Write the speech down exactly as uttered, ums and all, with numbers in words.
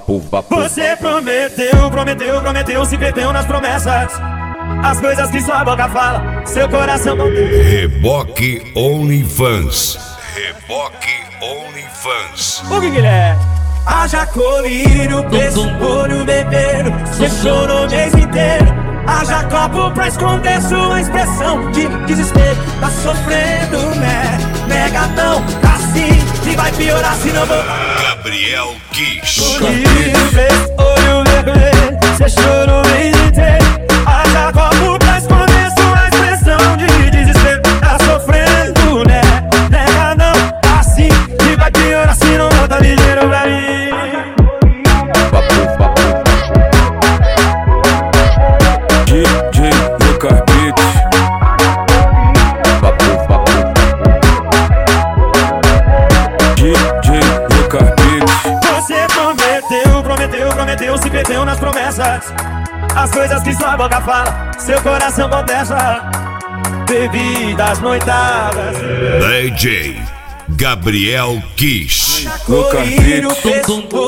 Papo, papo. Você prometeu, prometeu, prometeu, se perdeu nas promessas. As coisas que sua boca fala, seu coração não tem. Reboque OnlyFans. Reboque OnlyFans. O que que ele é? Haja colírio, preço, olho, bebeiro. Você chorou o mês inteiro. Haja copo pra esconder sua expressão de desespero. Tá sofrendo, né? Negadão, assim, e vai piorar se não vou. Gabriel Kiss. Colírio, preço, olho, bebeiro. Você chorou o mês inteiro. Haja copo pra esconder sua expressão de desespero. Tá sofrendo, né? Negadão, assim, e vai piorar se não volta ligeiro pra mim. Você prometeu, prometeu, prometeu, se perdeu nas promessas. As coisas que sua boca fala, seu coração contesta. Bebidas, noitadas. D J Gabriel Kiss. Colírio, preço,